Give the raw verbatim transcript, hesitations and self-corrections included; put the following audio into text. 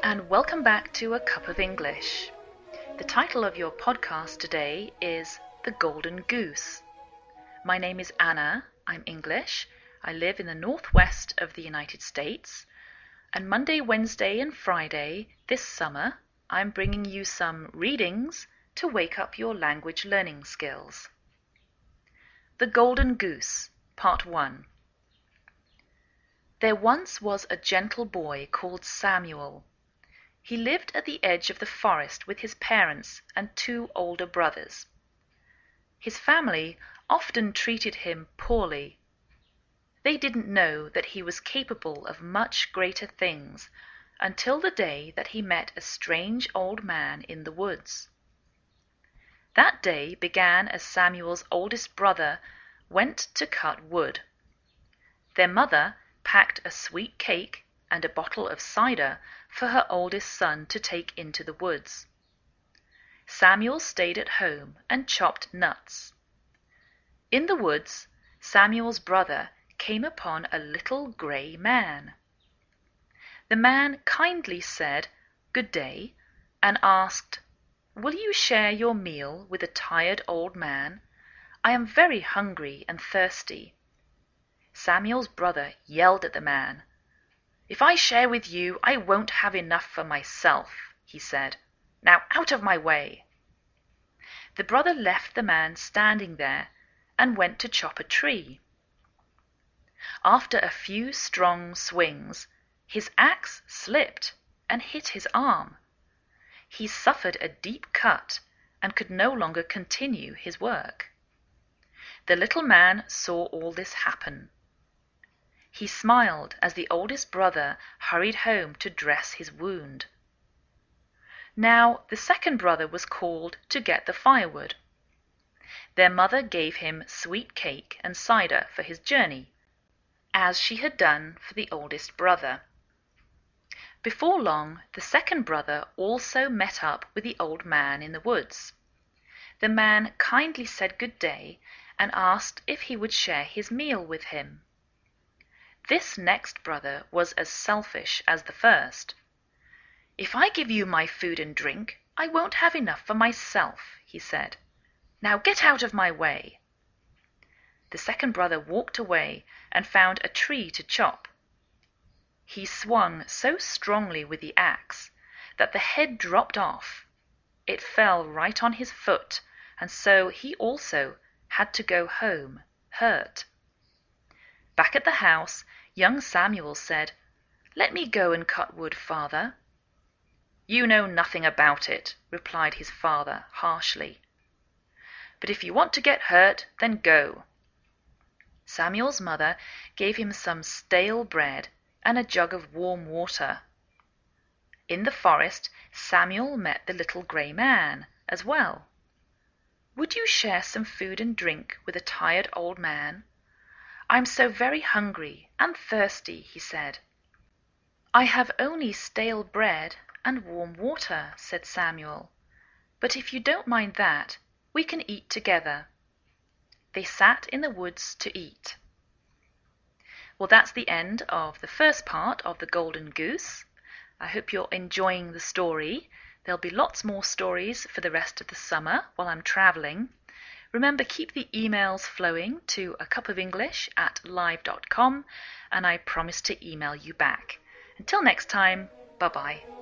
and welcome back to A Cup of English. The title of your podcast today is The Golden Goose. My name is Anna, I'm English, I live in the northwest of the United States, and Monday, Wednesday and Friday this summer I'm bringing you some readings to wake up your language learning skills. The Golden Goose, Part one. There once was a gentle boy called Samuel. He lived at the edge of the forest with his parents and two older brothers. His family often treated him poorly. They didn't know that he was capable of much greater things until the day that he met a strange old man in the woods. That day began as Samuel's oldest brother went to cut wood. Their mother packed a sweet cake and a bottle of cider for her oldest son to take into the woods. Samuel stayed at home and chopped nuts. In the woods, Samuel's brother came upon a little grey man. The man kindly said, "Good day," and asked, "Will you share your meal with a tired old man? I am very hungry and thirsty." Samuel's brother yelled at the man. "If I share with you, I won't have enough for myself," he said. "Now out of my way." The brother left the man standing there and went to chop a tree. After a few strong swings, his axe slipped and hit his arm. He suffered a deep cut and could no longer continue his work. The little man saw all this happen. He smiled as the oldest brother hurried home to dress his wound. Now the second brother was called to get the firewood. Their mother gave him sweet cake and cider for his journey, as she had done for the oldest brother. Before long, the second brother also met up with the old man in the woods. The man kindly said good day and asked if he would share his meal with him. This next brother was as selfish as the first. "If I give you my food and drink, I won't have enough for myself," he said. "Now get out of my way." The second brother walked away and found a tree to chop. He swung so strongly with the axe that the head dropped off. It fell right on his foot, and so he also had to go home, hurt. Back at the house, young Samuel said, "Let me go and cut wood, father." "You know nothing about it," replied his father harshly. "But if you want to get hurt, then go." Samuel's mother gave him some stale bread and a jug of warm water. In the forest, Samuel met the little grey man as well. "Would you share some food and drink with a tired old man? I'm so very hungry and thirsty," he said. "I have only stale bread and warm water," said Samuel, "but if you don't mind that, we can eat together." They sat in the woods to eat. Well, that's the end of the first part of The Golden Goose. I hope you're enjoying the story. There'll be lots more stories for the rest of the summer while I'm traveling. Remember, keep the emails flowing to a cup of english at live dot com, and I promise to email you back. Until next time, bye-bye.